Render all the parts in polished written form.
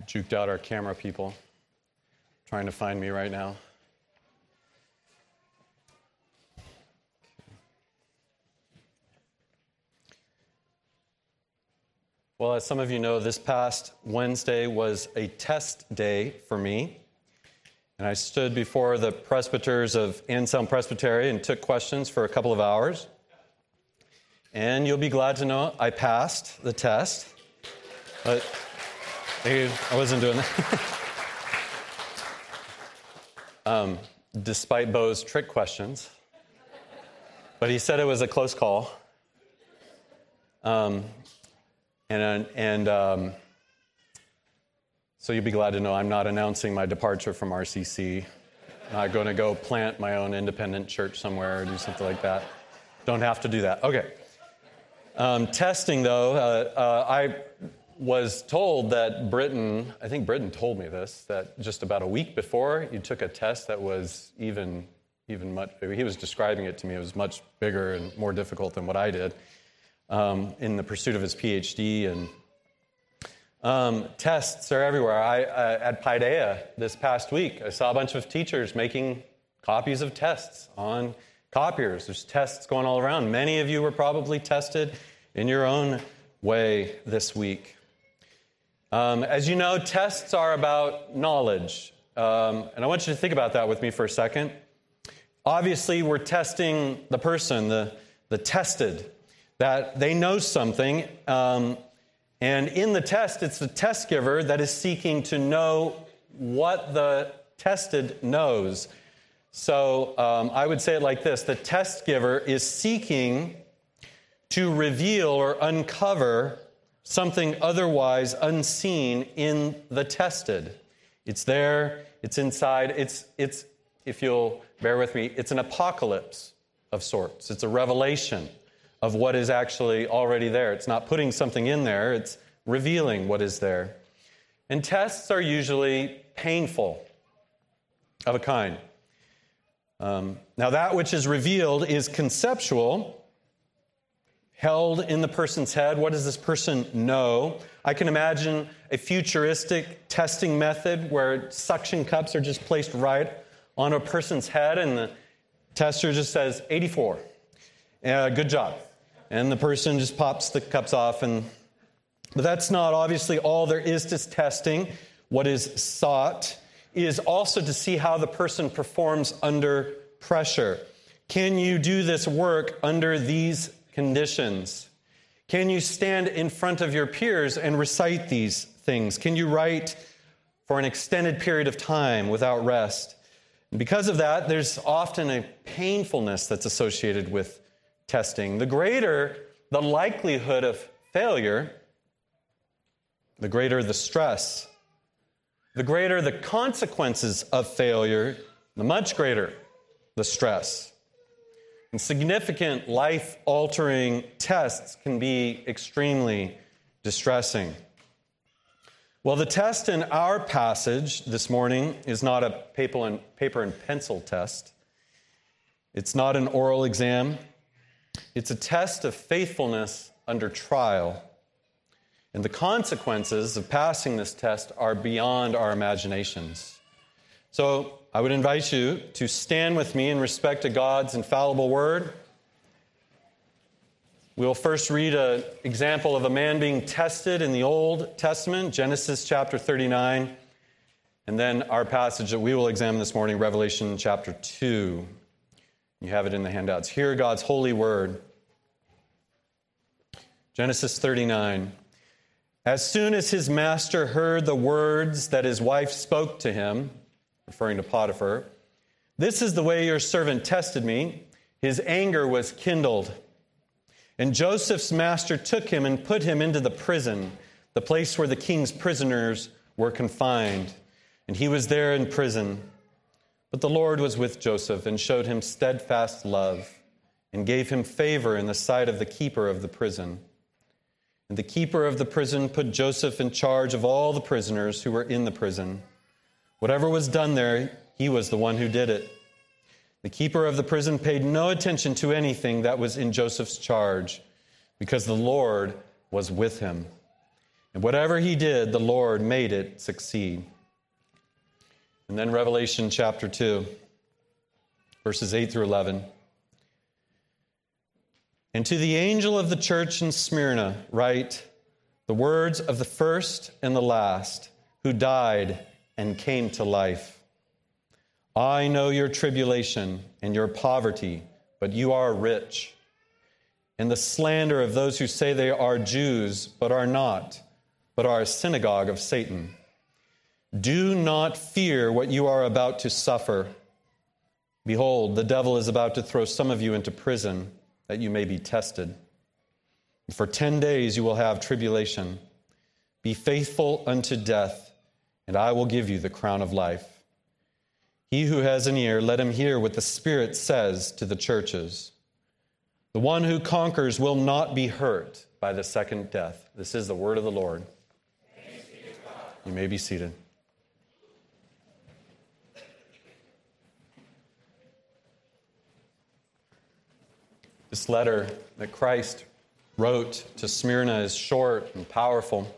juked out our camera people trying to find me right now. Well, as some of you know, this past Wednesday was a test day for me. And I stood before the presbyters of Anselm Presbytery and took questions for a couple of hours. And you'll be glad to know I passed the test. But I wasn't doing that. Despite Bo's trick questions. But he said it was a close call. So you'll be glad to know I'm not announcing my departure from RCC. I'm not going to go plant my own independent church somewhere or do something like that. Don't have to do that. Okay. Testing, though, I was told that Britain told me this, that just about a week before, you took a test that was even much bigger. He was describing it to me. It was much bigger and more difficult than what I did in the pursuit of his PhD. And tests are everywhere. At Paideia this past week, I saw a bunch of teachers making copies of tests on copiers. There's tests going all around. Many of you were probably tested in your own way this week. As you know, tests are about knowledge. And I want you to think about that with me for a second. Obviously, we're testing the person, the tested, that they know something. And in the test, it's the test giver that is seeking to know what the tested knows. So I would say it like this. The test giver is seeking to reveal or uncover something otherwise unseen in the tested. It's there, it's inside, it's if you'll bear with me, it's an apocalypse of sorts. It's a revelation of what is actually already there. It's not putting something in there, it's revealing what is there. And tests are usually painful of a kind. Now that which is revealed is conceptual, held in the person's head. What does this person know? I can imagine a futuristic testing method where suction cups are just placed right on a person's head and the tester just says, 84. Good job. And the person just pops the cups off. But that's not obviously all there is to testing. What is sought is also to see how the person performs under pressure. Can you do this work under these conditions? Can you stand in front of your peers and recite these things? Can you write for an extended period of time without rest? And because of that, there's often a painfulness that's associated with testing. The greater the likelihood of failure, the greater the stress, the greater the consequences of failure, the much greater the stress. And significant life-altering tests can be extremely distressing. Well, the test in our passage this morning is not a paper and pencil test. It's not an oral exam. It's a test of faithfulness under trial. And the consequences of passing this test are beyond our imaginations. So I would invite you to stand with me in respect to God's infallible word. We'll first read an example of a man being tested in the Old Testament, Genesis chapter 39, and then our passage that we will examine this morning, Revelation chapter 2. You have it in the handouts. Hear God's holy word. Genesis 39. As soon as his master heard the words that his wife spoke to him, referring to Potiphar, "This is the way your servant tested me," his anger was kindled. And Joseph's master took him and put him into the prison, the place where the king's prisoners were confined. And he was there in prison. But the Lord was with Joseph and showed him steadfast love and gave him favor in the sight of the keeper of the prison. And the keeper of the prison put Joseph in charge of all the prisoners who were in the prison. Whatever was done there, he was the one who did it. The keeper of the prison paid no attention to anything that was in Joseph's charge, because the Lord was with him. And whatever he did, the Lord made it succeed. And then Revelation chapter 2, verses 8 through 11. And to the angel of the church in Smyrna write the words of the first and the last, who died and came to life. I know your tribulation and your poverty, but you are rich. And the slander of those who say they are Jews, but are not, but are a synagogue of Satan. Do not fear what you are about to suffer. Behold, the devil is about to throw some of you into prison, that you may be tested. For 10 days you will have tribulation. Be faithful unto death, and I will give you the crown of life. He who has an ear, let him hear what the Spirit says to the churches. The one who conquers will not be hurt by the second death. This is the word of the Lord. You may be seated. This letter that Christ wrote to Smyrna is short and powerful.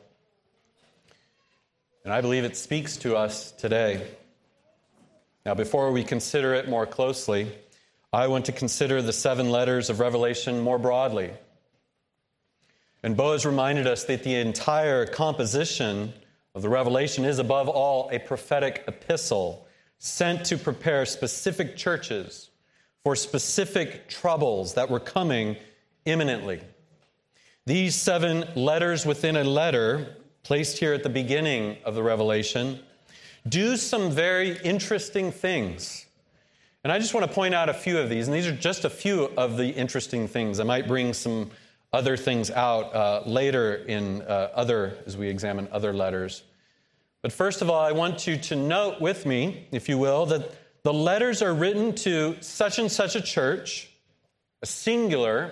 And I believe it speaks to us today. Now, before we consider it more closely, I want to consider the 7 letters of Revelation more broadly. And Bo has reminded us that the entire composition of the Revelation is, above all, a prophetic epistle sent to prepare specific churches for specific troubles that were coming imminently. These 7 letters within a letter, placed here at the beginning of the Revelation, do some very interesting things. And I just want to point out a few of these, and these are just a few of the interesting things. I might bring some other things out later in as we examine other letters. But first of all, I want you to note with me, if you will, that the letters are written to such and such a church, a singular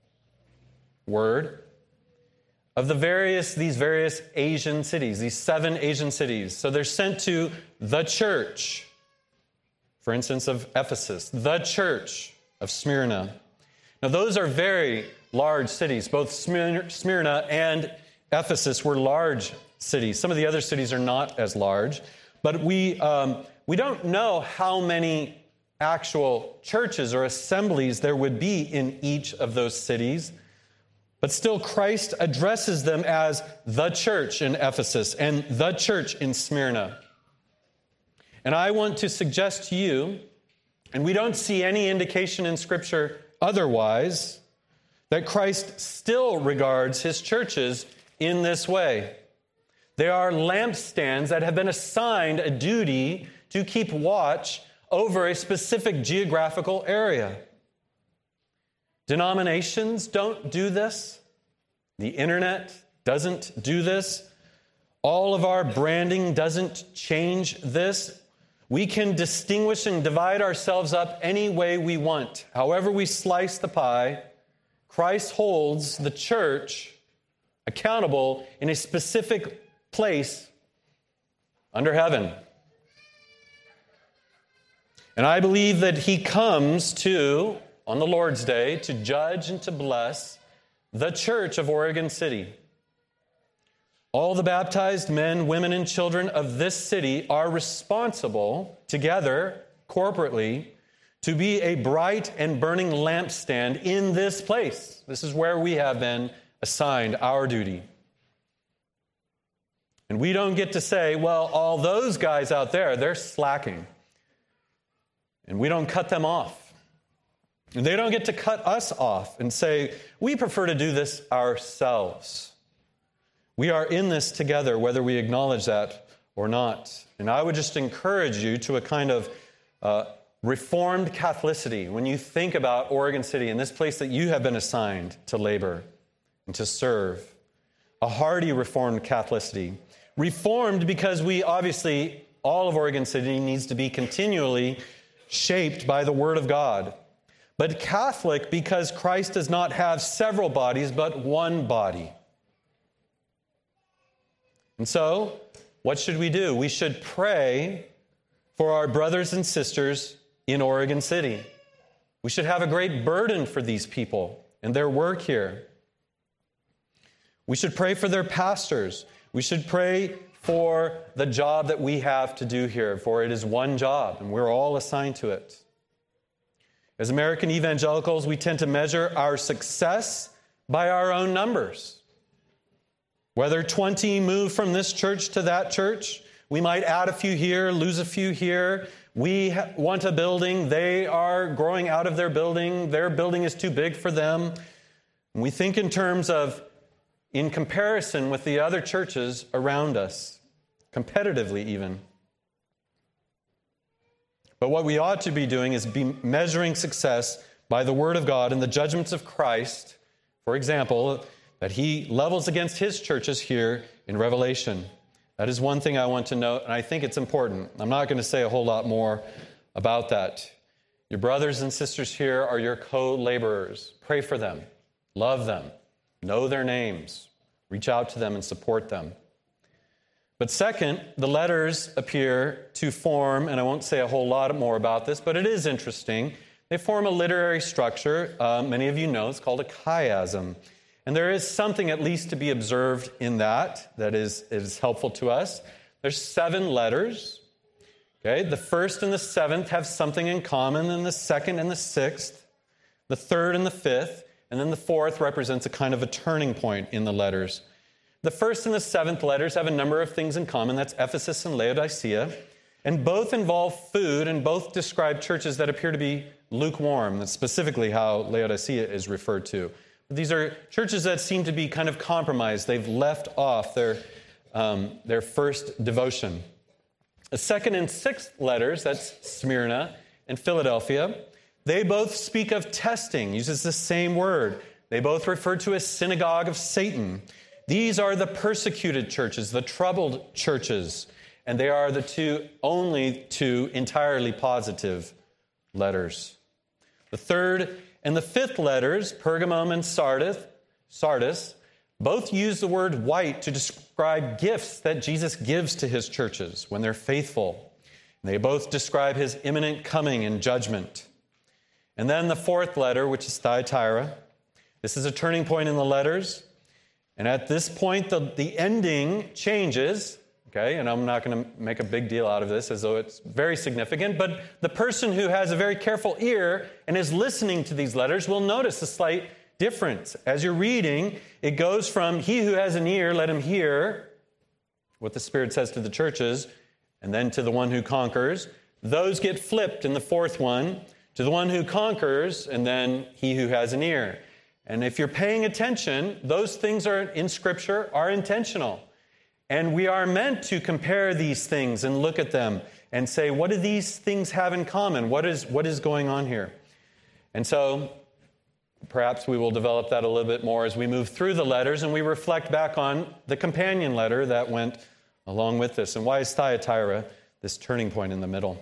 word, of these various Asian cities, these 7 Asian cities. So they're sent to the church, for instance, of Ephesus, the church of Smyrna. Now, those are very large cities. Both Smyrna and Ephesus were large cities. Some of the other cities are not as large. But we don't know how many actual churches or assemblies there would be in each of those cities. But still, Christ addresses them as the church in Ephesus and the church in Smyrna. And I want to suggest to you, and we don't see any indication in Scripture otherwise, that Christ still regards his churches in this way. They are lampstands that have been assigned a duty to keep watch over a specific geographical area. Denominations don't do this. The internet doesn't do this. All of our branding doesn't change this. We can distinguish and divide ourselves up any way we want. However we slice the pie, Christ holds the church accountable in a specific place under heaven. And I believe that he comes on the Lord's Day, to judge and to bless the church of Oregon City. All the baptized men, women, and children of this city are responsible together, corporately, to be a bright and burning lampstand in this place. This is where we have been assigned our duty. And we don't get to say, well, all those guys out there, they're slacking. And we don't cut them off. And they don't get to cut us off and say, we prefer to do this ourselves. We are in this together, whether we acknowledge that or not. And I would just encourage you to a kind of Reformed Catholicity when you think about Oregon City and this place that you have been assigned to labor and to serve. A hearty Reformed Catholicity. Reformed because all of Oregon City needs to be continually shaped by the Word of God. But Catholic because Christ does not have several bodies, but one body. And so, what should we do? We should pray for our brothers and sisters in Oregon City. We should have a great burden for these people and their work here. We should pray for their pastors. We should pray for the job that we have to do here, for it is one job, and we're all assigned to it. As American evangelicals, we tend to measure our success by our own numbers. Whether 20 move from this church to that church, we might add a few here, lose a few here. We want a building. They are growing out of their building. Their building is too big for them. And we think in terms of in comparison with the other churches around us, competitively even. But what we ought to be doing is be measuring success by the Word of God and the judgments of Christ, for example, that He levels against His churches here in Revelation. That is one thing I want to note, and I think it's important. I'm not going to say a whole lot more about that. Your brothers and sisters here are your co-laborers. Pray for them. Love them. Know their names. Reach out to them and support them. But second, the letters appear to form, and I won't say a whole lot more about this, but it is interesting. They form a literary structure. Many of you know it's called a chiasm. And there is something at least to be observed in that is helpful to us. There's 7 letters. Okay, the first and the 7th have something in common, and the 2nd and the 6th, the 3rd and the 5th, and then the 4th represents a kind of a turning point in the letters. The 1st and the 7th letters have a number of things in common. That's Ephesus and Laodicea. And both involve food, and both describe churches that appear to be lukewarm. That's specifically how Laodicea is referred to. These are churches that seem to be kind of compromised. They've left off their first devotion. The 2nd and 6th letters, that's Smyrna and Philadelphia, they both speak of testing, uses the same word. They both refer to a synagogue of Satan. These are the persecuted churches, the troubled churches, and they are the only two entirely positive letters. The 3rd and the 5th letters, Pergamum and Sardis, both use the word white to describe gifts that Jesus gives to His churches when they're faithful. And they both describe His imminent coming and judgment. And then the 4th letter, which is Thyatira. This is a turning point in the letters. And at this point, the ending changes. Okay, and I'm not going to make a big deal out of this as though it's very significant, but the person who has a very careful ear and is listening to these letters will notice a slight difference. As you're reading, it goes from he who has an ear, let him hear what the Spirit says to the churches, and then to the one who conquers. Those get flipped in the 4th one to the one who conquers, and then he who has an ear. And if you're paying attention, those things are in Scripture are intentional. And we are meant to compare these things and look at them and say, what do these things have in common? What is going on here? And so perhaps we will develop that a little bit more as we move through the letters and we reflect back on the companion letter that went along with this. And why is Thyatira this turning point in the middle?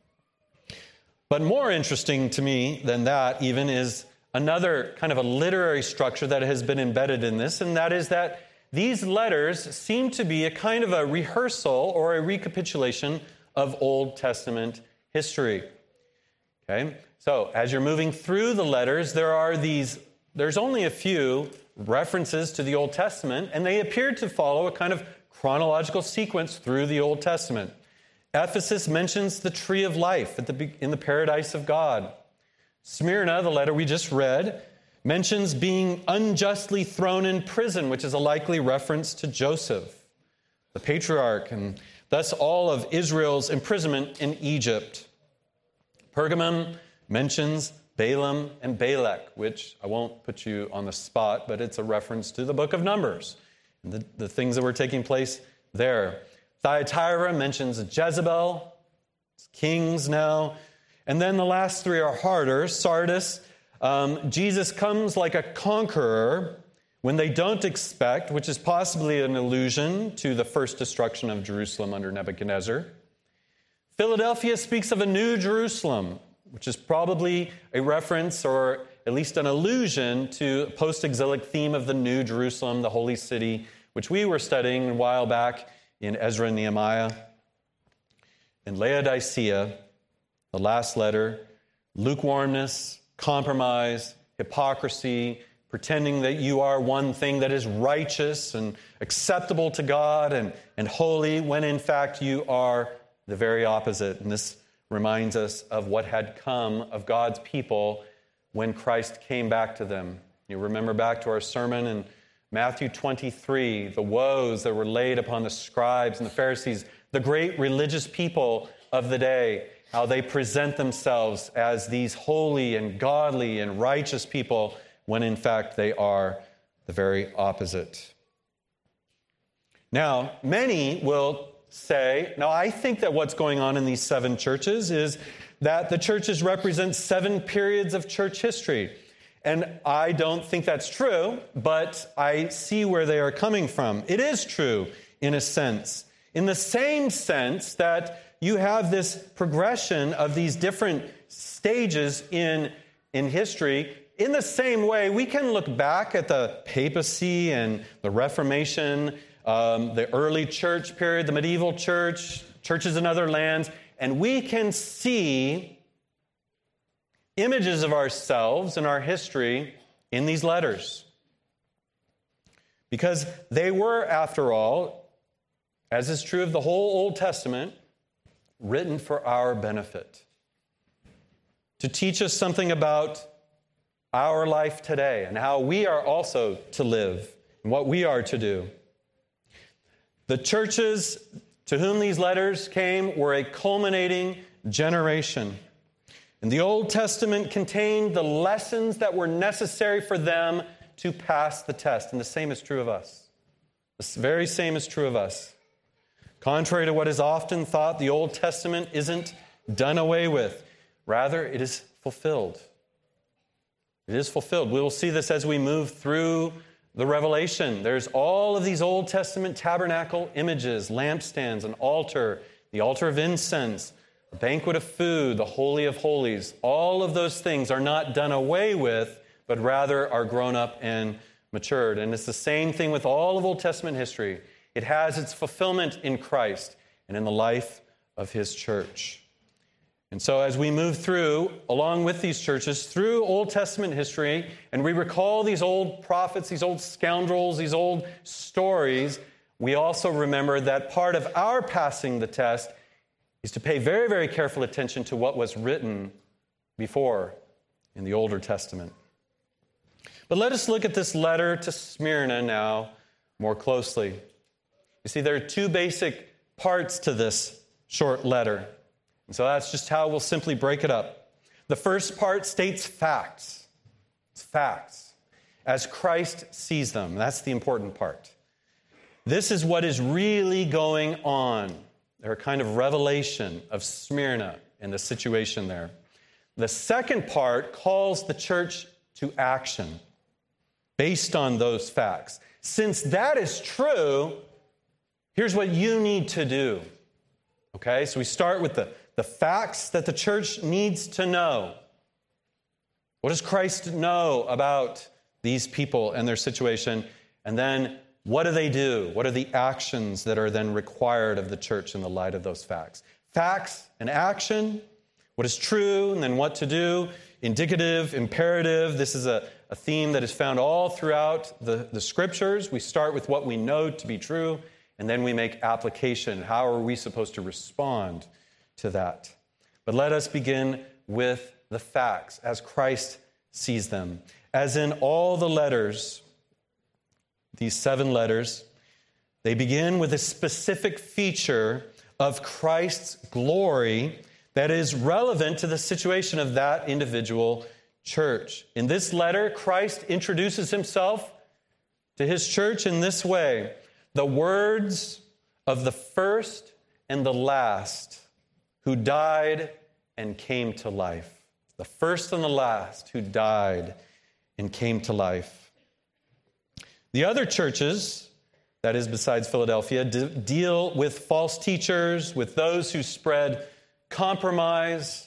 But more interesting to me than that even is another kind of a literary structure that has been embedded in this, and that is that these letters seem to be a kind of a rehearsal or a recapitulation of Old Testament history. Okay? So, as you're moving through the letters, there's only a few references to the Old Testament, and they appear to follow a kind of chronological sequence through the Old Testament. Ephesus mentions the tree of life in the paradise of God. Smyrna, the letter we just read, mentions being unjustly thrown in prison, which is a likely reference to Joseph, the patriarch, and thus all of Israel's imprisonment in Egypt. Pergamum mentions Balaam and Balak, which I won't put you on the spot, but it's a reference to the book of Numbers, and the things that were taking place there. Thyatira mentions Jezebel, kings now, and then the last 3 are harder. Sardis, Jesus comes like a conqueror when they don't expect, which is possibly an allusion to the first destruction of Jerusalem under Nebuchadnezzar. Philadelphia speaks of a new Jerusalem, which is probably a reference or at least an allusion to a post-exilic theme of the new Jerusalem, the holy city, which we were studying a while back in Ezra and Nehemiah. And Laodicea, the last letter, lukewarmness, compromise, hypocrisy, pretending that you are one thing that is righteous and acceptable to God and holy, when in fact you are the very opposite. And this reminds us of what had come of God's people when Christ came back to them. You remember back to our sermon in Matthew 23, the woes that were laid upon the scribes and the Pharisees, the great religious people of the day, how they present themselves as these holy and godly and righteous people, when in fact they are the very opposite. Now, many will say, now I think that what's going on in these 7 churches is that the churches represent 7 periods of church history. And I don't think that's true, but I see where they are coming from. It is true, in a sense. In the same sense that you have this progression of these different stages in history. In the same way, we can look back at the papacy and the Reformation, the early church period, the medieval church, churches in other lands, and we can see images of ourselves and our history in these letters. Because they were, after all, as is true of the whole Old Testament, written for our benefit, to teach us something about our life today and how we are also to live and what we are to do. The churches to whom these letters came were a culminating generation. And the Old Testament contained the lessons that were necessary for them to pass the test. And the same is true of us. The very same is true of us. Contrary to what is often thought, the Old Testament isn't done away with. Rather, it is fulfilled. It is fulfilled. We will see this as we move through the Revelation. There's all of these Old Testament tabernacle images, lampstands, an altar, the altar of incense, a banquet of food, the Holy of Holies. All of those things are not done away with, but rather are grown up and matured. And it's the same thing with all of Old Testament history. It has its fulfillment in Christ and in the life of His church. And so as we move through, along with these churches, through Old Testament history, and we recall these old prophets, these old scoundrels, these old stories, we also remember that part of our passing the test is to pay very, very careful attention to what was written before in the Older Testament. But let us look at this letter to Smyrna now more closely. You see, there are 2 basic parts to this short letter. And so that's just how we'll simply break it up. The first part states facts. It's facts, as Christ sees them. That's the important part. This is what is really going on. They're a kind of revelation of Smyrna and the situation there. The second part calls the church to action based on those facts. Since that is true, here's what you need to do. Okay, so we start with the facts that the church needs to know. What does Christ know about these people and their situation? And then what do they do? What are the actions that are then required of the church in the light of those facts? Facts and action, what is true, and then what to do. Indicative, imperative. This is a theme that is found all throughout the Scriptures. We start with what we know to be true, and then we make application. How are we supposed to respond to that? But let us begin with the facts as Christ sees them. As in all the letters, these 7 letters, they begin with a specific feature of Christ's glory that is relevant to the situation of that individual church. In this letter, Christ introduces himself to his church in this way: the words of the first and the last who died and came to life. The first and the last who died and came to life. The other churches, that is besides Philadelphia, deal with false teachers, with those who spread compromise,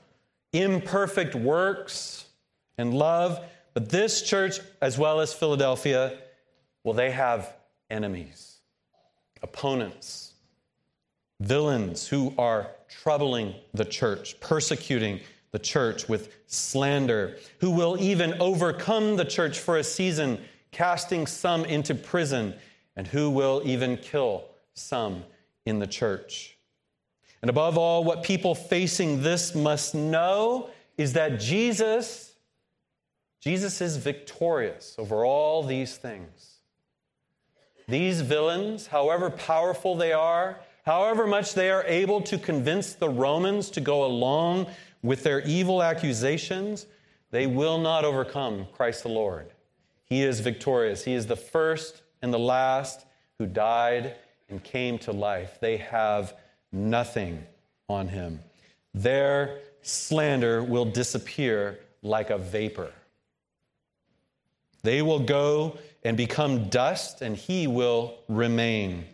imperfect works, and love. But this church, as well as Philadelphia, well, they have enemies, opponents, villains who are troubling the church, persecuting the church with slander, who will even overcome the church for a season, casting some into prison, and who will even kill some in the church. And above all, what people facing this must know is that Jesus is victorious over all these things. These villains, however powerful they are, however much they are able to convince the Romans to go along with their evil accusations, they will not overcome Christ the Lord. He is victorious. He is the first and the last who died and came to life. They have nothing on him. Their slander will disappear like a vapor. They will go and become dust, and he will remain.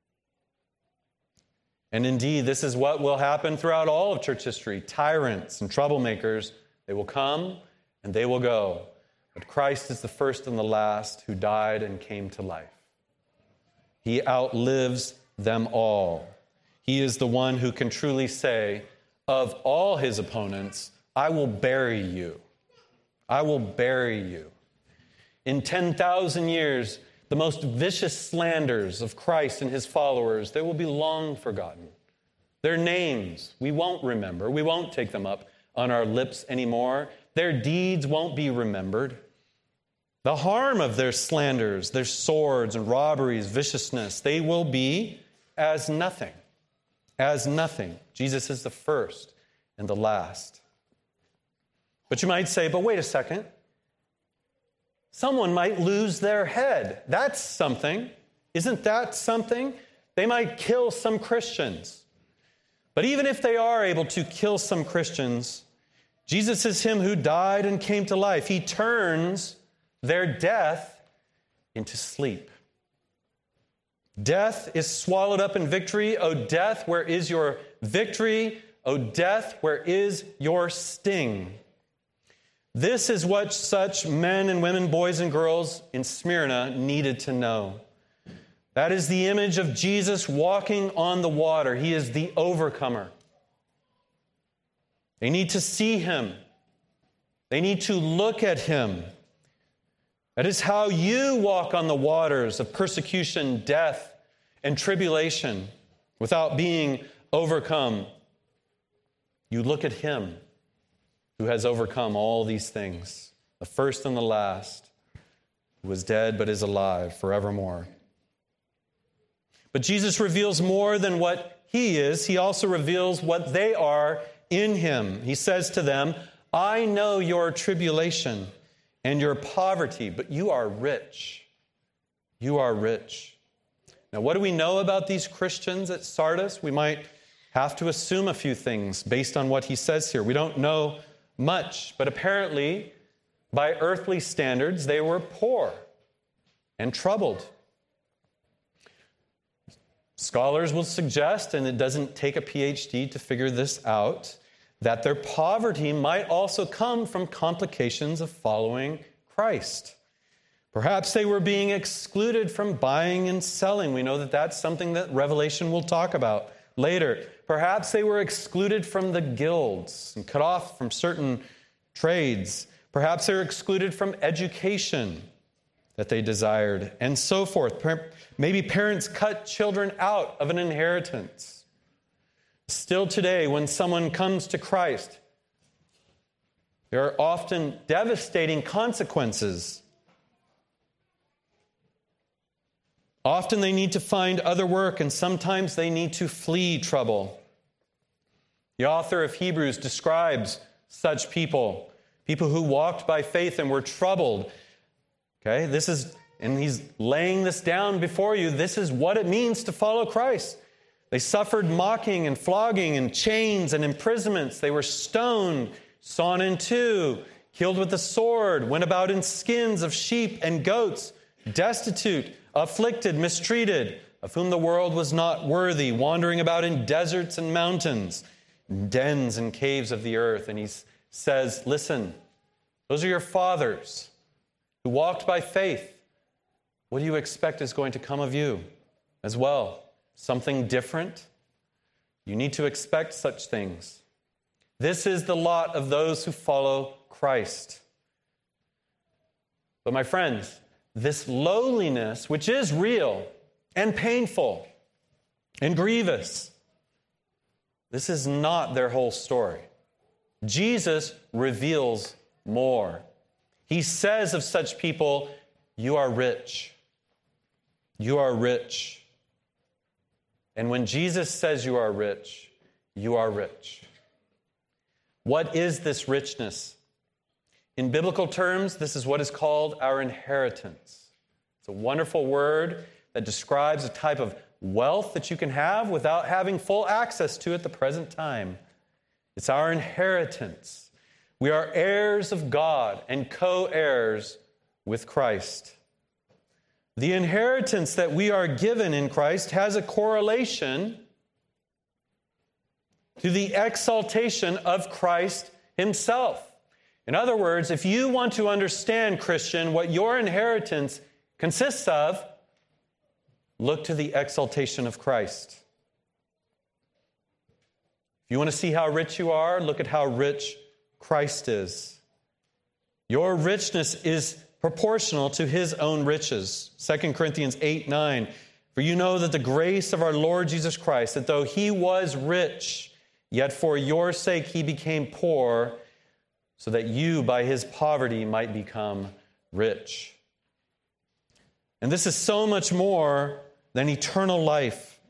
And indeed, this is what will happen throughout all of church history. Tyrants and troublemakers, they will come and they will go. But Christ is the first and the last who died and came to life. He outlives them all. He is the one who can truly say, of all his opponents, I will bury you. I will bury you. In 10,000 years, the most vicious slanders of Christ and his followers, they will be long forgotten. Their names, we won't remember. We won't take them up on our lips anymore. Their deeds won't be remembered. The harm of their slanders, their swords and robberies, viciousness, they will be as nothing. As nothing. Jesus is the first and the last. But you might say, but wait a second. Someone might lose their head. That's something. Isn't that something? They might kill some Christians. But even if they are able to kill some Christians, Jesus is him who died and came to life. He turns their death into sleep. Death is swallowed up in victory. O death, where is your victory? O death, where is your sting? This is what such men and women, boys and girls in Smyrna needed to know. That is the image of Jesus walking on the water. He is the overcomer. They need to see him. They need to look at him. That is how you walk on the waters of persecution, death, and tribulation without being overcome. You look at him who has overcome all these things, the first and the last, who was dead but is alive forevermore. But Jesus reveals more than what he is. He also reveals what they are in him. He says to them, I know your tribulation and your poverty, but you are rich. You are rich. Now, what do we know about these Christians at Sardis? We might have to assume a few things based on what he says here. We don't know much, but apparently, by earthly standards, they were poor and troubled. Scholars will suggest, and it doesn't take a PhD to figure this out, that their poverty might also come from complications of following Christ. Perhaps they were being excluded from buying and selling. We know that that's something that Revelation will talk about later. Perhaps they were excluded from the guilds and cut off from certain trades. Perhaps they were excluded from education that they desired, and so forth. Maybe parents cut children out of an inheritance. Still today, when someone comes to Christ, there are often devastating consequences. Often they need to find other work, and sometimes they need to flee trouble. The author of Hebrews describes such people who walked by faith and were troubled. Okay, and he's laying this down before you. This is what it means to follow Christ. They suffered mocking and flogging and chains and imprisonments. They were stoned, sawn in two, killed with the sword, went about in skins of sheep and goats, destitute, afflicted, mistreated, of whom the world was not worthy, wandering about in deserts and mountains, dens and caves of the earth. And he says, listen, those are your fathers who walked by faith. What do you expect is going to come of you as well? Something different? You need to expect such things. This is the lot of those who follow Christ. But my friends, this lowliness, which is real and painful and grievous, this is not their whole story. Jesus reveals more. He says of such people, you are rich. You are rich. And when Jesus says you are rich, you are rich. What is this richness? In biblical terms, this is what is called our inheritance. It's a wonderful word that describes a type of wealth that you can have without having full access to at the present time. It's our inheritance. We are heirs of God and co-heirs with Christ. The inheritance that we are given in Christ has a correlation to the exaltation of Christ himself. In other words, if you want to understand, Christian, what your inheritance consists of, look to the exaltation of Christ. If you want to see how rich you are, look at how rich Christ is. Your richness is proportional to his own riches. 2 Corinthians 8:9. For you know that the grace of our Lord Jesus Christ, that though he was rich, yet for your sake he became poor, so that you by his poverty might become rich. And this is so much more than eternal life.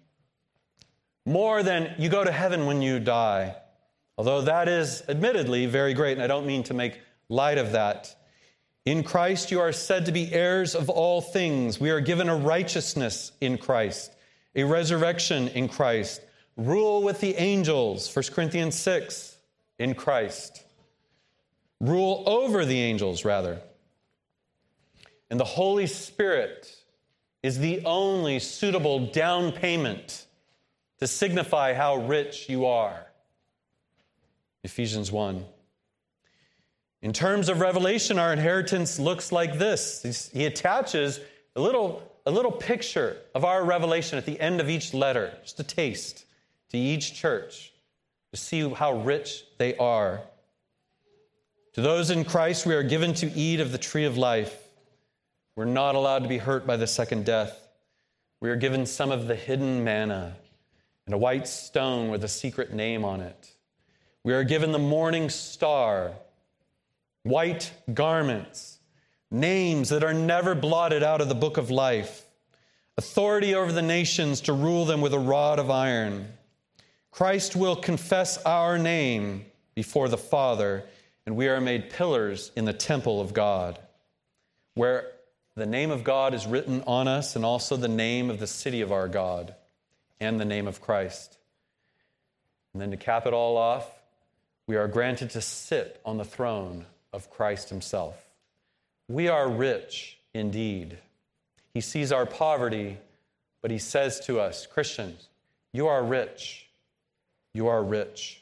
More than you go to heaven when you die. Although that is admittedly very great, and I don't mean to make light of that. In Christ you are said to be heirs of all things. We are given a righteousness in Christ, a resurrection in Christ, rule with the angels, 1 Corinthians 6, in Christ. Rule over the angels, rather. And the Holy Spirit is the only suitable down payment to signify how rich you are. Ephesians 1. In terms of revelation, our inheritance looks like this. He attaches a little picture of our revelation at the end of each letter, just a taste to each church to see how rich they are. To those in Christ, we are given to eat of the tree of life. We're not allowed to be hurt by the second death. We are given some of the hidden manna and a white stone with a secret name on it. We are given the morning star, white garments, names that are never blotted out of the book of life, authority over the nations to rule them with a rod of iron. Christ will confess our name before the Father, and we are made pillars in the temple of God, where the name of God is written on us, and also the name of the city of our God, and the name of Christ. And then to cap it all off, we are granted to sit on the throne of Christ himself. We are rich indeed. He sees our poverty, but he says to us, Christians, you are rich. You are rich.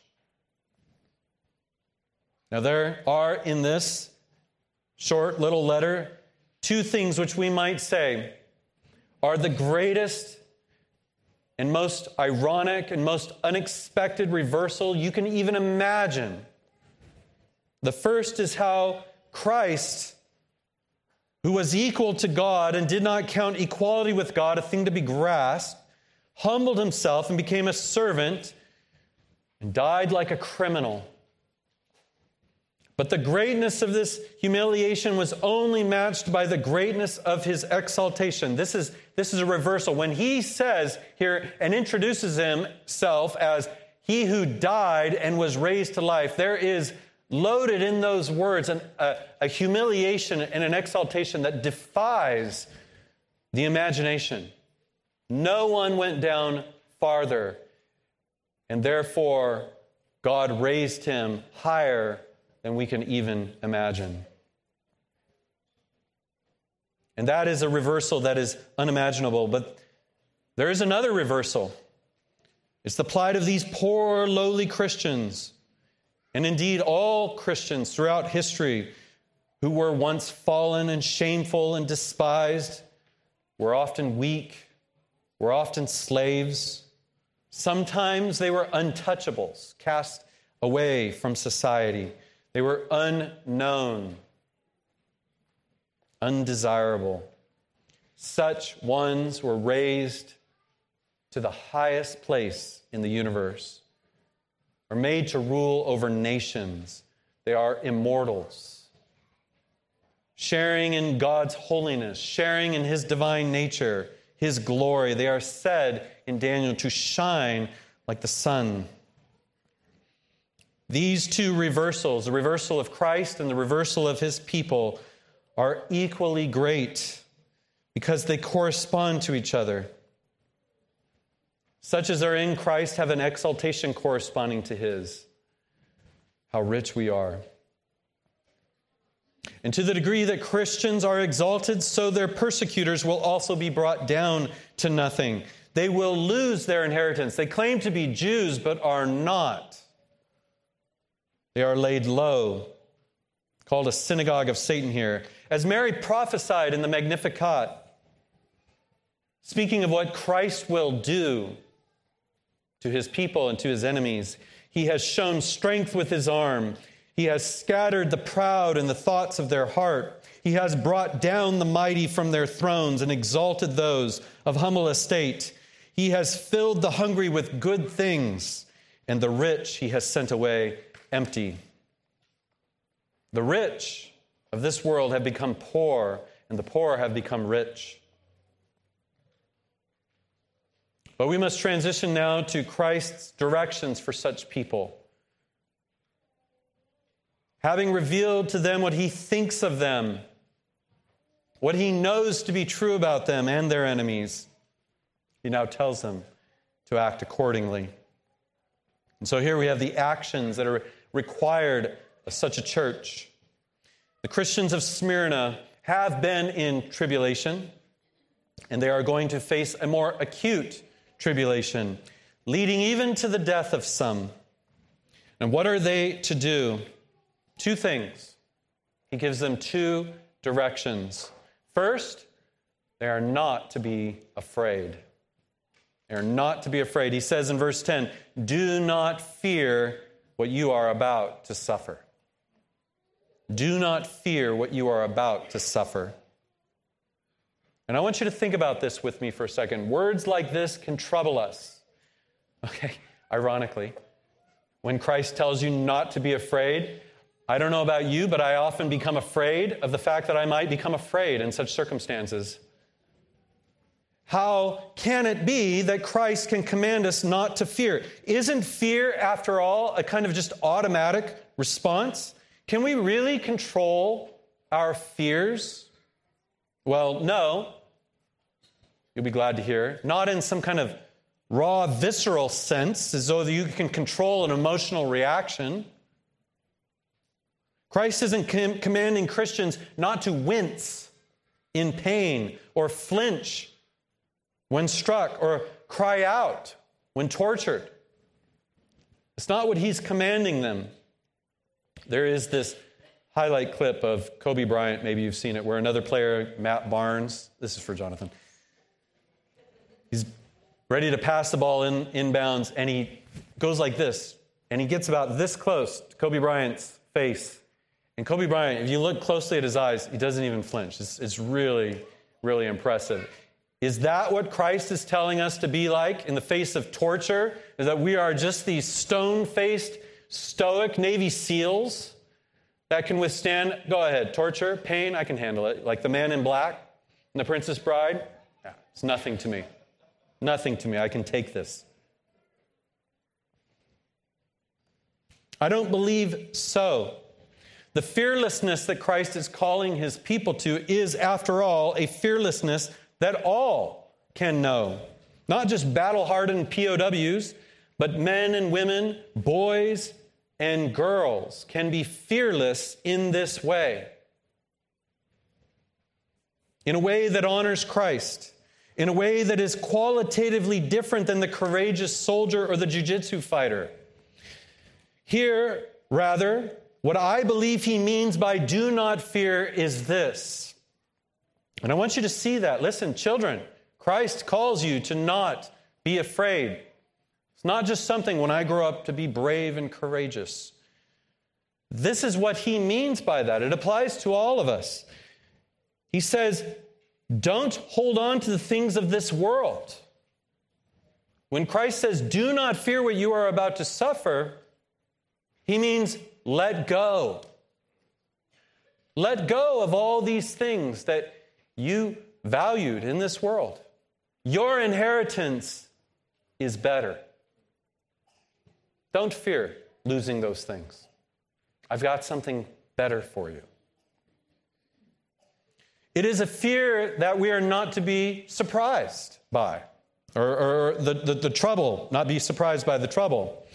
Now there are in this short little letter two things which we might say are the greatest and most ironic and most unexpected reversal you can even imagine. The first is how Christ, who was equal to God and did not count equality with God a thing to be grasped, humbled himself and became a servant and died like a criminal. But the greatness of this humiliation was only matched by the greatness of his exaltation. This is a reversal. When he says here and introduces himself as he who died and was raised to life, there is loaded in those words a humiliation and an exaltation that defies the imagination. No one went down farther, and therefore God raised him higher than we can even imagine. And that is a reversal that is unimaginable. But there is another reversal. It's the plight of these poor, lowly Christians, and indeed all Christians throughout history who were once fallen and shameful and despised, were often weak, were often slaves. Sometimes they were untouchables, cast away from society. They were unknown, undesirable. Such ones were raised to the highest place in the universe, are made to rule over nations. They are immortals, sharing in God's holiness, sharing in His divine nature, His glory. They are said in Daniel to shine like the sun. These two reversals, the reversal of Christ and the reversal of His people, are equally great because they correspond to each other. Such as are in Christ have an exaltation corresponding to His. How rich we are. And to the degree that Christians are exalted, so their persecutors will also be brought down to nothing. They will lose their inheritance. They claim to be Jews, but are not. They are laid low, called a synagogue of Satan here. As Mary prophesied in the Magnificat, speaking of what Christ will do to His people and to His enemies, He has shown strength with His arm. He has scattered the proud in the thoughts of their heart. He has brought down the mighty from their thrones and exalted those of humble estate. He has filled the hungry with good things, and the rich He has sent away empty. The rich of this world have become poor, and the poor have become rich. But we must transition now to Christ's directions for such people. Having revealed to them what He thinks of them, what He knows to be true about them and their enemies, He now tells them to act accordingly. And so here we have the actions that are required of such a church. The Christians of Smyrna have been in tribulation, and they are going to face a more acute tribulation, leading even to the death of some. And what are they to do? Two things. He gives them two directions. First, they are not to be afraid. They are not to be afraid. He says in verse 10, "Do not fear what you are about to suffer." Do not fear what you are about to suffer. And I want you to think about this with me for a second. Words like this can trouble us. Okay, ironically, when Christ tells you not to be afraid, I don't know about you, but I often become afraid of the fact that I might become afraid in such circumstances. How can it be that Christ can command us not to fear? Isn't fear, after all, a kind of just automatic response? Can we really control our fears? Well, no. You'll be glad to hear. Not in some kind of raw, visceral sense, as though you can control an emotional reaction. Christ isn't commanding Christians not to wince in pain or flinch when struck or cry out when tortured. It's not what He's commanding them. There is this highlight clip of Kobe Bryant, maybe you've seen it, where another player, Matt Barnes, this is for Jonathan, he's ready to pass the ball inbounds, and he goes like this, and he gets about this close to Kobe Bryant's face. And Kobe Bryant, if you look closely at his eyes, he doesn't even flinch. It's really, really impressive. Is that what Christ is telling us to be like in the face of torture? Is that we are just these stone-faced, stoic Navy SEALs that can withstand, go ahead, torture, pain, I can handle it. Like the man in black and the Princess Bride, yeah, it's nothing to me. Nothing to me. I can take this. I don't believe so. The fearlessness that Christ is calling His people to is, after all, a fearlessness that all can know. Not just battle-hardened POWs, but men and women, boys and girls can be fearless in this way. In a way that honors Christ. In a way that is qualitatively different than the courageous soldier or the jiu-jitsu fighter. Here, rather, what I believe He means by do not fear is this. And I want you to see that. Listen, children, Christ calls you to not be afraid. It's not just something when I grow up to be brave and courageous. This is what he means by that. It applies to all of us. He says, don't hold on to the things of this world. When Christ says, do not fear what you are about to suffer, he means let go. Let go of all these things that you valued in this world. Your inheritance is better. Don't fear losing those things. I've got something better for you. It is a fear that we are not to be surprised by, or the trouble, not be surprised by the trouble.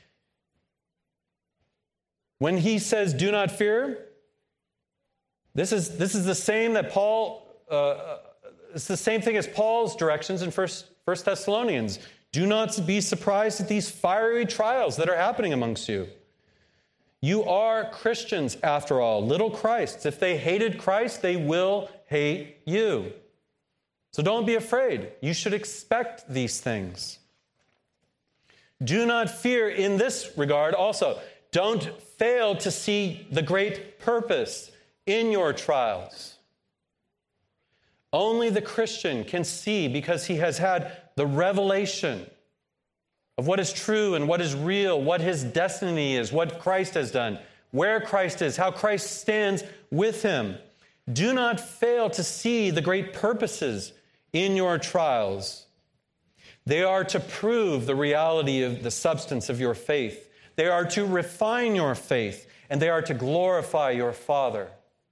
When he says, do not fear, this is the same that Paul, it's the same thing as Paul's directions in 1 Thessalonians. Do not be surprised at these fiery trials that are happening amongst you. You are Christians, after all, little Christs. If they hated Christ, they will hate you. So don't be afraid. You should expect these things. Do not fear in this regard also. Don't fail to see the great purpose in your trials. Only the Christian can see, because he has had the revelation of what is true and what is real, what his destiny is, what Christ has done, where Christ is, how Christ stands with him. Do not fail to see the great purposes in your trials. They are to prove the reality of the substance of your faith. They are to refine your faith, and they are to glorify your Father.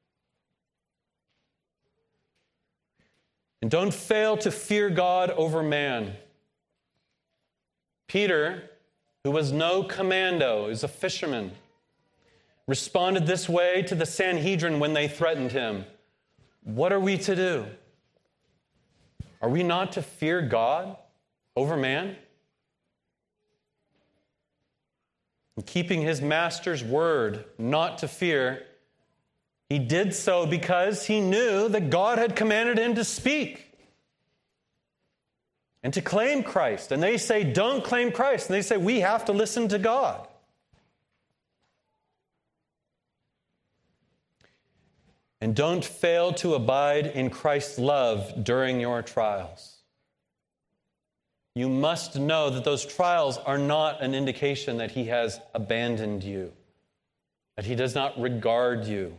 And don't fail to fear God over man. Peter, who was no commando, is a fisherman, responded this way to the Sanhedrin when they threatened him. What are we to do? Are we not to fear God over man? And keeping his master's word not to fear, he did so because he knew that God had commanded him to speak and to claim Christ. And they say, don't claim Christ. And they say, we have to listen to God. And don't fail to abide in Christ's love during your trials. You must know that those trials are not an indication that he has abandoned you, that he does not regard you.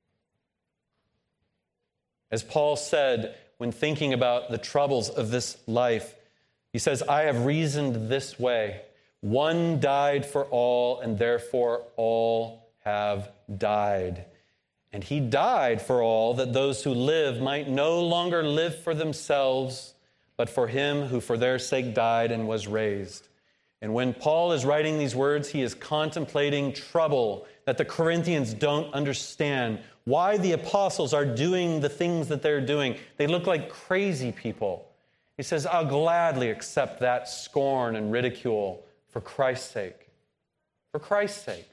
As Paul said when thinking about the troubles of this life, he says, I have reasoned this way. One died for all, and therefore all have died. And he died for all, that those who live might no longer live for themselves, but for him who for their sake died and was raised. And when Paul is writing these words, he is contemplating trouble that the Corinthians don't understand. Why the apostles are doing the things that they're doing. They look like crazy people. He says, I'll gladly accept that scorn and ridicule for Christ's sake. For Christ's sake.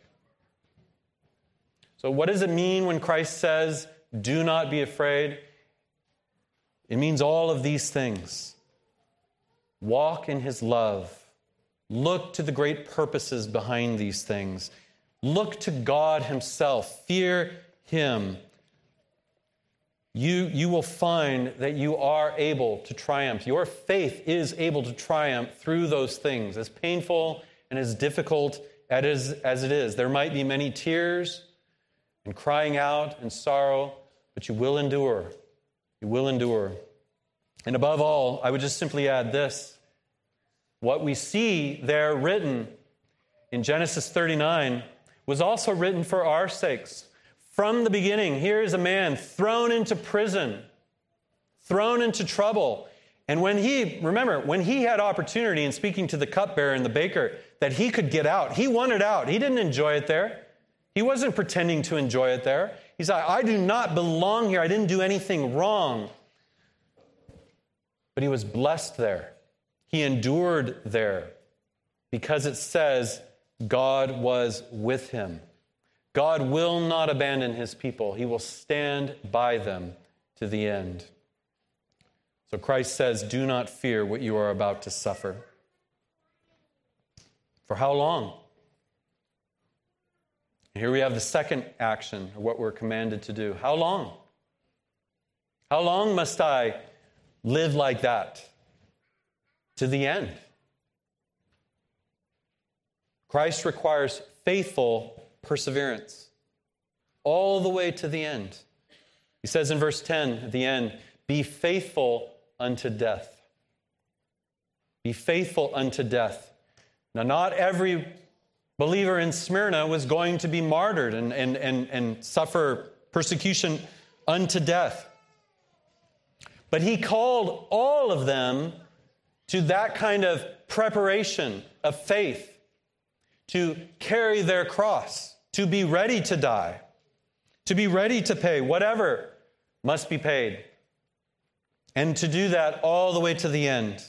So what does it mean when Christ says, do not be afraid? It means all of these things. Walk in his love. Look to the great purposes behind these things. Look to God himself. Fear him. You will find that you are able to triumph. Your faith is able to triumph through those things, as painful and as difficult as it is. There might be many tears and crying out and sorrow, but you will endure. You will endure. And above all, I would just simply add this. What we see there written in Genesis 39 was also written for our sakes. From the beginning, here is a man thrown into prison, thrown into trouble. And when he had opportunity in speaking to the cupbearer and the baker that he could get out, he wanted out. He didn't enjoy it there. He wasn't pretending to enjoy it there. He said, I do not belong here. I didn't do anything wrong. But he was blessed there. He endured there because it says God was with him. God will not abandon his people. He will stand by them to the end. So Christ says, do not fear what you are about to suffer. For how long? Here we have the second action, or what we're commanded to do. How long? How long must I live like that? To the end. Christ requires faithful perseverance all the way to the end. He says in verse 10 at the end, be faithful unto death. Be faithful unto death. Now, not every believer in Smyrna was going to be martyred and suffer persecution unto death. But he called all of them to that kind of preparation of faith, to carry their cross, to be ready to die, to be ready to pay whatever must be paid, and to do that all the way to the end.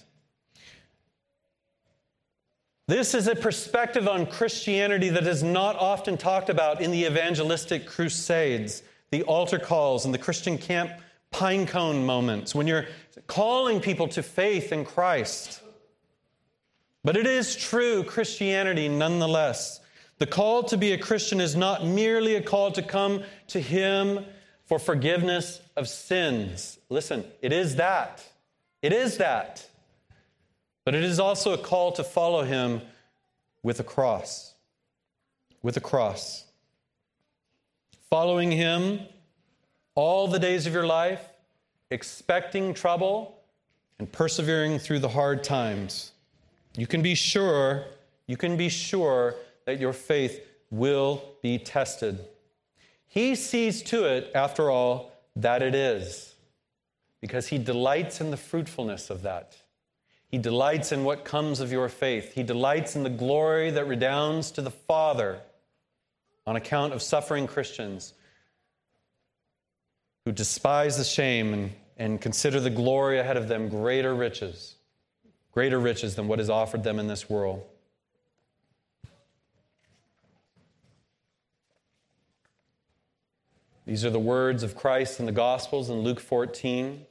This is a perspective on Christianity that is not often talked about in the evangelistic crusades, the altar calls, and the Christian camp pine cone moments, when you're calling people to faith in Christ. But it is true Christianity nonetheless. The call to be a Christian is not merely a call to come to Him for forgiveness of sins. Listen, it is that. It is that. But it is also a call to follow Him with a cross. With a cross. Following Him all the days of your life, expecting trouble and persevering through the hard times. You can be sure that your faith will be tested. He sees to it, after all, that it is, because He delights in the fruitfulness of that. He delights in what comes of your faith. He delights in the glory that redounds to the Father on account of suffering Christians who despise the shame and consider the glory ahead of them greater riches than what is offered them in this world. These are the words of Christ in the Gospels in Luke 14,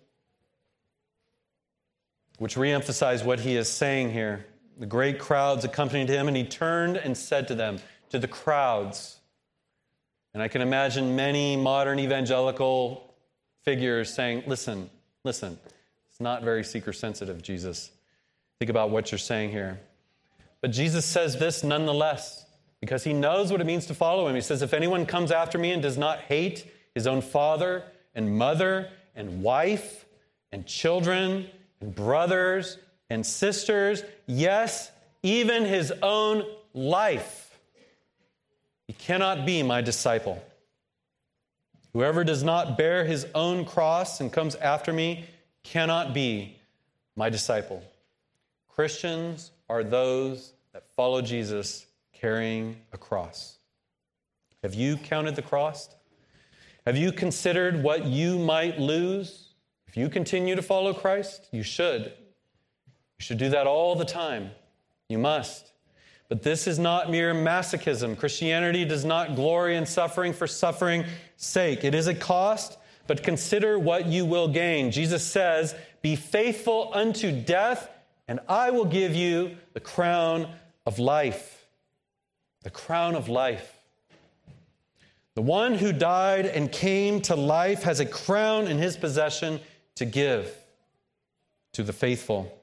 which reemphasize what He is saying here. The great crowds accompanied Him, and He turned and said to them, to the crowds. And I can imagine many modern evangelical figures saying, listen, it's not very seeker-sensitive, Jesus. Think about what you're saying here. But Jesus says this nonetheless, because He knows what it means to follow Him. He says, if anyone comes after me and does not hate his own father and mother and wife and children and brothers and sisters, yes, even his own life, he cannot be my disciple. Whoever does not bear his own cross and comes after me cannot be my disciple. Christians are those that follow Jesus carrying a cross. Have you counted the cost? Have you considered what you might lose if you continue to follow Christ? You should. You should do that all the time. You must. But this is not mere masochism. Christianity does not glory in suffering for suffering's sake. It is a cost, but consider what you will gain. Jesus says, be faithful unto death, and I will give you the crown of life. The crown of life. The one who died and came to life has a crown in his possession to give to the faithful.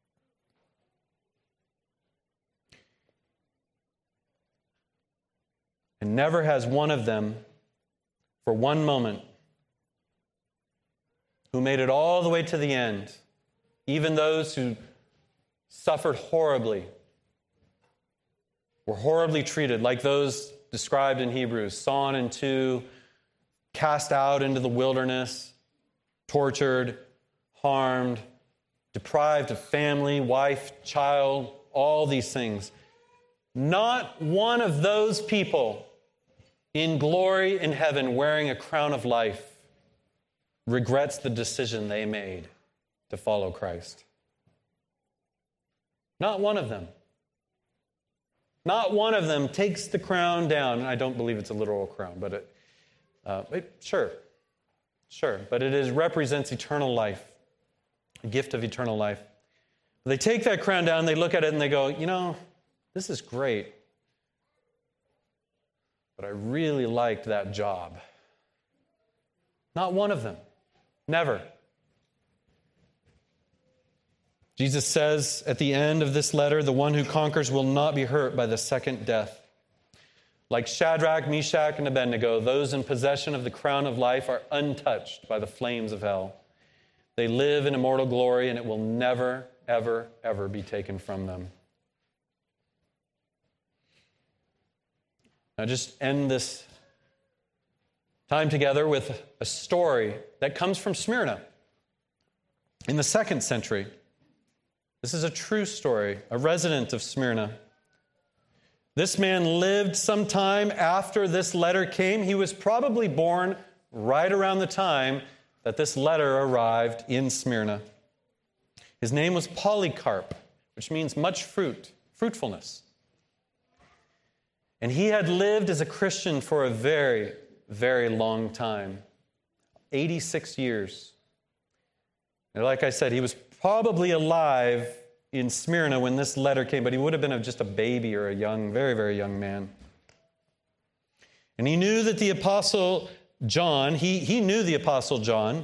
And never has one of them, for one moment, who made it all the way to the end, even those who suffered horribly, were horribly treated, like those described in Hebrews, sawn in two, cast out into the wilderness, tortured, harmed, deprived of family, wife, child, all these things. Not one of those people in glory in heaven wearing a crown of life regrets the decision they made to follow Christ. Not one of them. Not one of them takes the crown down. I don't believe it's a literal crown, but sure. But it represents eternal life, a gift of eternal life. They take that crown down, they look at it, and they go, this is great, but I really liked that job. Not one of them. Never. Jesus says at the end of this letter, the one who conquers will not be hurt by the second death. Like Shadrach, Meshach, and Abednego, those in possession of the crown of life are untouched by the flames of hell. They live in immortal glory, and it will never, ever, ever be taken from them. Now just end this time together with a story that comes from Smyrna in the 2nd century. This is a true story, a resident of Smyrna. This man lived sometime after this letter came. He was probably born right around the time that this letter arrived in Smyrna. His name was Polycarp, which means much fruit, fruitfulness. And he had lived as a Christian for a very, very long time, 86 years. And like I said, he was probably alive in Smyrna when this letter came, but he would have been just a baby or a young, very, very young man. And he knew that the Apostle John, he knew the Apostle John,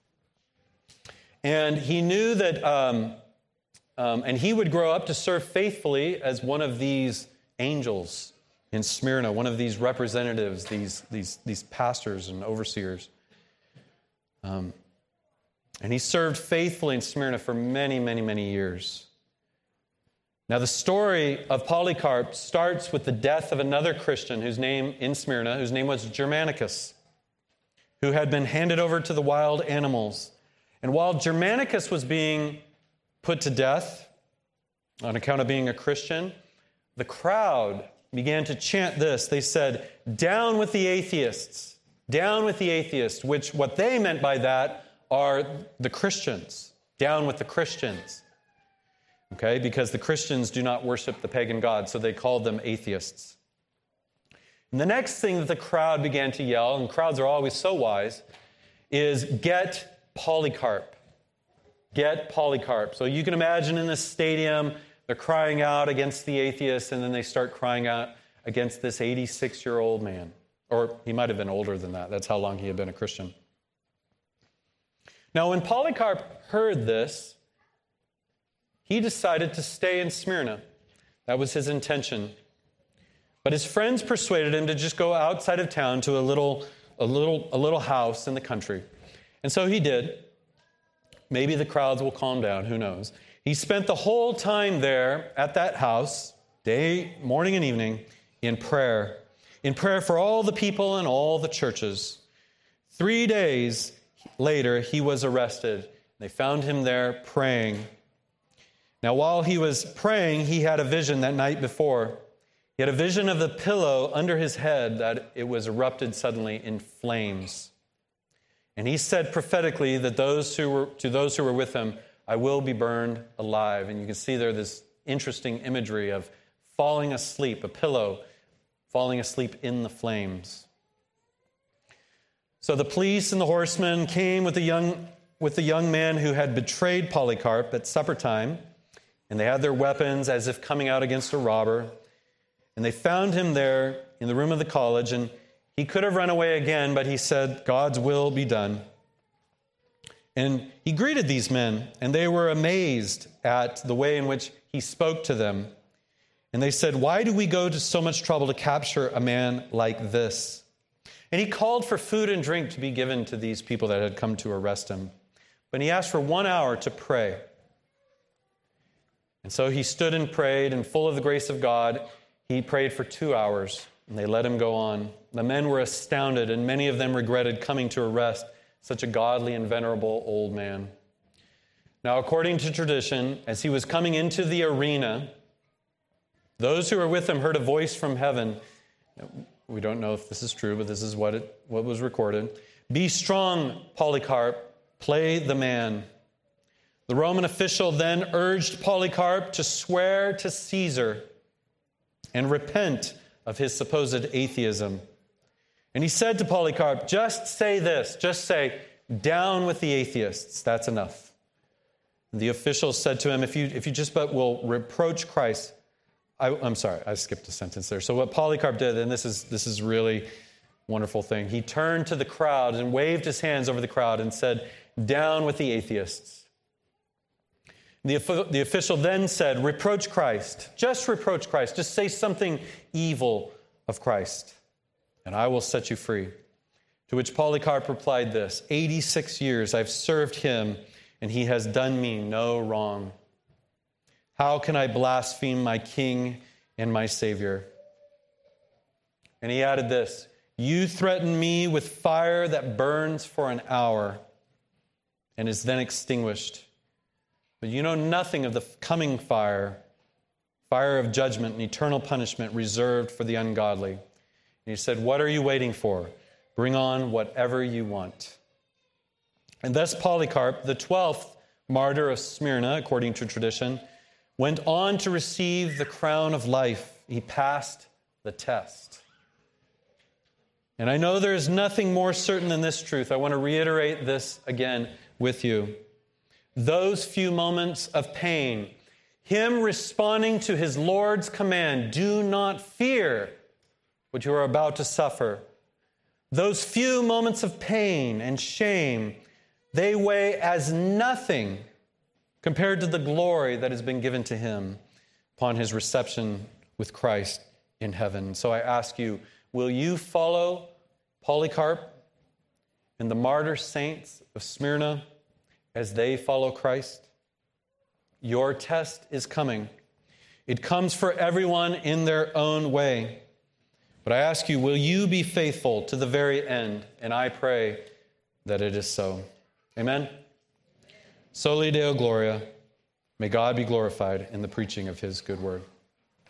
and he knew that, and he would grow up to serve faithfully as one of these angels in Smyrna, one of these representatives, these pastors and overseers. And he served faithfully in Smyrna for many, many, many years. Now, the story of Polycarp starts with the death of another Christian whose name was Germanicus, who had been handed over to the wild animals. And while Germanicus was being put to death on account of being a Christian, the crowd began to chant this. They said, "Down with the atheists, down with the atheists," which what they meant by that are the Christians. Down with the Christians. Okay, because the Christians do not worship the pagan gods, so they called them atheists. And the next thing that the crowd began to yell, and crowds are always so wise, is "Get Polycarp. Get Polycarp." So you can imagine in this stadium, they're crying out against the atheists, and then they start crying out against this 86-year-old man. Or he might have been older than that. That's how long he had been a Christian. Now, when Polycarp heard this, he decided to stay in Smyrna. That was his intention. But his friends persuaded him to just go outside of town to a little house in the country. And so he did. Maybe the crowds will calm down, who knows. He spent the whole time there at that house, day, morning and evening, in prayer for all the people and all the churches. 3 days later, he was arrested. They found him there praying. Now, while he was praying, he had a vision that night before. He had a vision of the pillow under his head that it was erupted suddenly in flames. And he said prophetically that to those who were with him, "I will be burned alive." And you can see there this interesting imagery of falling asleep, a pillow falling asleep in the flames. So the police and the horsemen came with the young man who had betrayed Polycarp at supper time, and they had their weapons as if coming out against a robber. And they found him there in the room of the college, and he could have run away again, but he said, "God's will be done." And he greeted these men, and they were amazed at the way in which he spoke to them. And they said, "Why do we go to so much trouble to capture a man like this?" And he called for food and drink to be given to these people that had come to arrest him. But he asked for 1 hour to pray. And so he stood and prayed, and full of the grace of God, he prayed for 2 hours, and they let him go on. The men were astounded, and many of them regretted coming to arrest such a godly and venerable old man. Now, according to tradition, as he was coming into the arena, those who were with him heard a voice from heaven. We don't know if this is true, but this is what was recorded. "Be strong, Polycarp. Play the man." The Roman official then urged Polycarp to swear to Caesar and repent of his supposed atheism. And he said to Polycarp, "Just say this, just say, 'Down with the atheists.' That's enough." And the official said to him, if you just but will reproach Christ, I'm sorry, I skipped a sentence there. So what Polycarp did, and this is really wonderful thing, he turned to the crowd and waved his hands over the crowd and said, "Down with the atheists." The official then said, "Reproach Christ. Just reproach Christ. Just say something evil of Christ, and I will set you free." To which Polycarp replied this, 86 years I've served him, and he has done me no wrong. How can I blaspheme my King and my Savior? And he added this, you threaten me with fire that burns for an hour and is then extinguished. But you know nothing of the coming fire of judgment and eternal punishment reserved for the ungodly. And he said, what are you waiting for? Bring on whatever you want. And thus Polycarp, the 12th martyr of Smyrna, according to tradition, went on to receive the crown of life. He passed the test. And I know there is nothing more certain than this truth. I want to reiterate this again with you. Those few moments of pain, him responding to his Lord's command, do not fear what you are about to suffer. Those few moments of pain and shame, they weigh as nothing compared to the glory that has been given to him upon his reception with Christ in heaven. So I ask you, will you follow Polycarp and the martyr saints of Smyrna as they follow Christ? Your test is coming. It comes for everyone in their own way. But I ask you, will you be faithful to the very end? And I pray that it is so. Amen? Soli Deo Gloria. May God be glorified in the preaching of his good word.